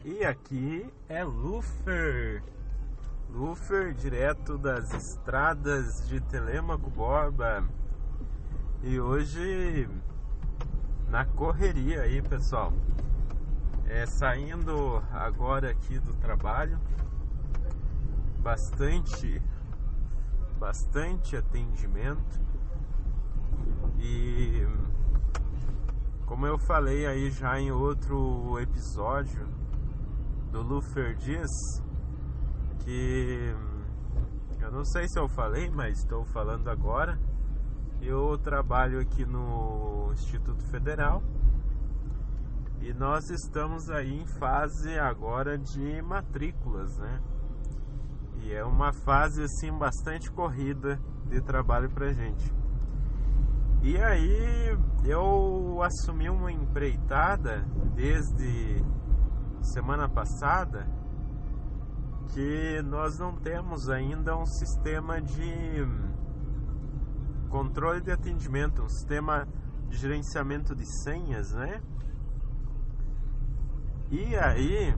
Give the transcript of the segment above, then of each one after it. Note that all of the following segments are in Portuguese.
E aqui é Lufer, direto das estradas de Telêmaco Borba. E hoje na correria aí, pessoal. Saindo agora aqui do trabalho, bastante atendimento. E como eu falei aí já em outro episódio do Lufer Dias, que eu não sei se eu falei, mas estou falando agora. Eu trabalho aqui no Instituto Federal e nós estamos aí em fase agora de matrículas, né? E é uma fase assim bastante corrida de trabalho pra gente. E aí eu assumi uma empreitada desde semana passada, que nós não temos ainda um sistema de controle de atendimento, um sistema de gerenciamento de senhas, né? E aí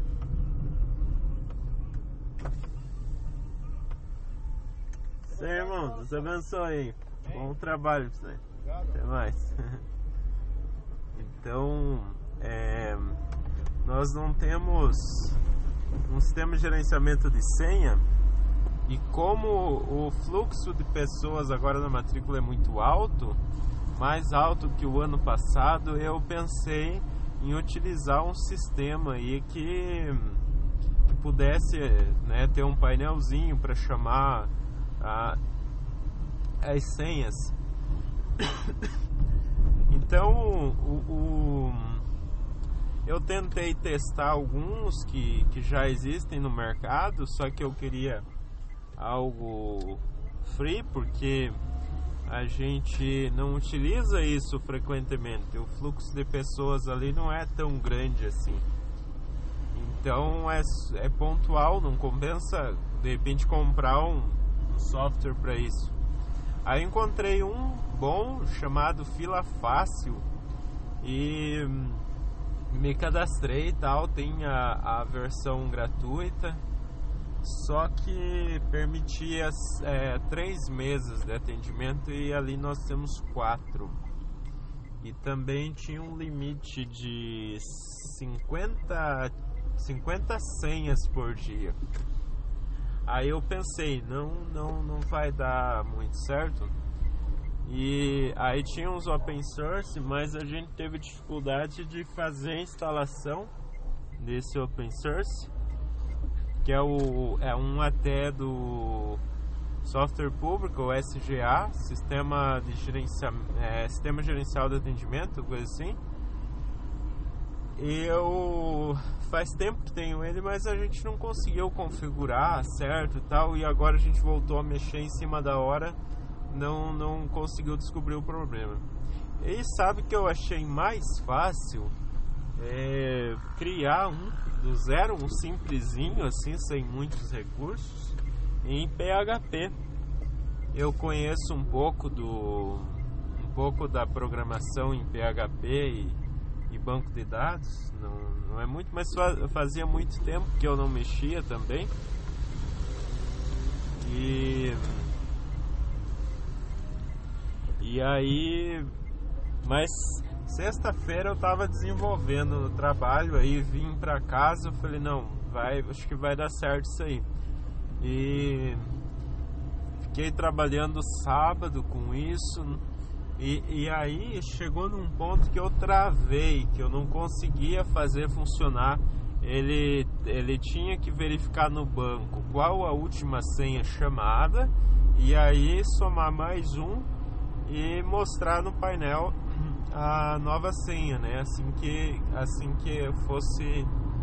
seu irmão, Deus abençoe. Bom trabalho pra você. Até mais. Então, nós não temos um sistema de gerenciamento de senha, e como o fluxo de pessoas agora na matrícula é muito alto, mais alto que o ano passado, eu pensei em utilizar um sistema aí que pudesse, né, ter um painelzinho para chamar as senhas. Então eu tentei testar alguns que já existem no mercado, só que eu queria algo free, porque a gente não utiliza isso frequentemente. O fluxo de pessoas ali não é tão grande assim. Então é pontual, não compensa de repente comprar um software para isso. Aí encontrei um bom chamado Fila Fácil e me cadastrei e tal. Tem a versão gratuita, só que permitia 3 meses de atendimento, e ali nós temos 4. E também tinha um limite de 50 senhas por dia. Aí eu pensei, não vai dar muito certo. E aí tinha uns open source, mas a gente teve dificuldade de fazer a instalação desse open source, que é um até do software público, o SGA, Sistema Gerencial de Atendimento, coisa assim. Faz tempo que tenho ele, mas a gente não conseguiu configurar certo e tal, e agora a gente voltou a mexer em cima da hora, não conseguiu descobrir o problema. E sabe que eu achei mais fácil criar do zero, um simplesinho assim, sem muitos recursos, em PHP. Eu conheço um pouco da programação em PHP e banco de dados, não é muito, mas fazia muito tempo que eu não mexia também. E aí, mas sexta-feira eu estava desenvolvendo no trabalho, aí vim para casa, eu falei, acho que vai dar certo isso aí. E fiquei trabalhando sábado com isso. E aí chegou num ponto que eu travei, que eu não conseguia fazer funcionar. Ele tinha que verificar no banco qual a última senha chamada, e aí somar mais um e mostrar no painel a nova senha, né? Assim que fosse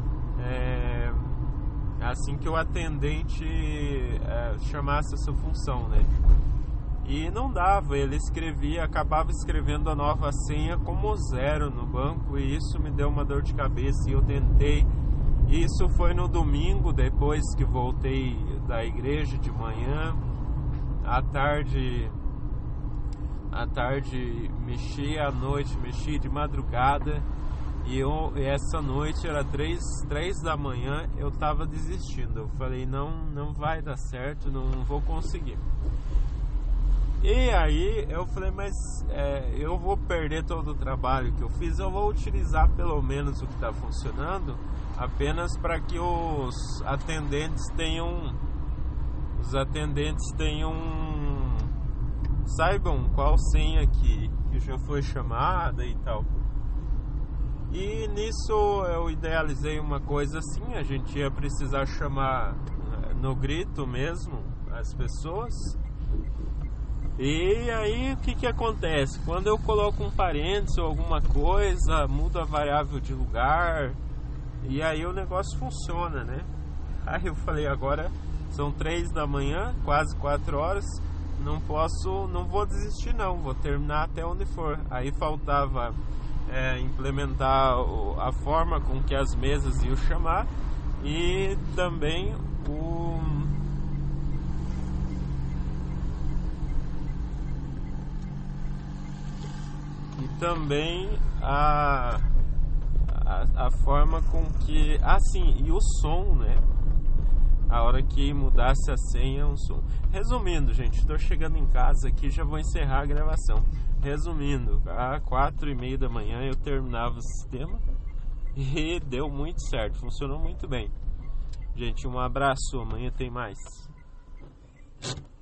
assim que o atendente chamasse essa função, né? E não dava, ele acabava escrevendo a nova senha como 0 no banco, e isso me deu uma dor de cabeça. E eu tentei, isso foi no domingo, depois que voltei da igreja de manhã. À tarde mexi, à noite mexi, de madrugada, E essa noite era 3 da manhã, eu tava desistindo. Eu falei, não vai dar certo, não vou conseguir. E aí eu falei, mas eu vou perder todo o trabalho que eu fiz, eu vou utilizar pelo menos o que está funcionando, apenas para que os atendentes saibam qual senha que já foi chamada e tal. E nisso eu idealizei uma coisa assim, a gente ia precisar chamar no grito mesmo as pessoas. E aí o que acontece? Quando eu coloco um parênteses ou alguma coisa, muda a variável de lugar, e aí o negócio funciona, né? Aí eu falei, agora são 3 da manhã, quase 4 horas, não vou desistir não, vou terminar até onde for. Aí faltava implementar a forma com que as mesas iam chamar e também a forma com que e o som, né? A hora que mudasse a senha, um som. Resumindo, gente, estou chegando em casa aqui, já vou encerrar a gravação. Resumindo, às 4:30 da manhã eu terminava o sistema e deu muito certo, funcionou muito bem. Gente, um abraço, amanhã tem mais.